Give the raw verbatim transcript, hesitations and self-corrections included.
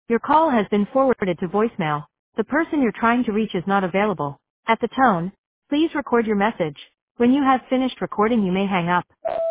Your call has been forwarded to voicemail. The person you're trying to reach is not available. At the tone, please record your message. When you have finished recording, you may hang up.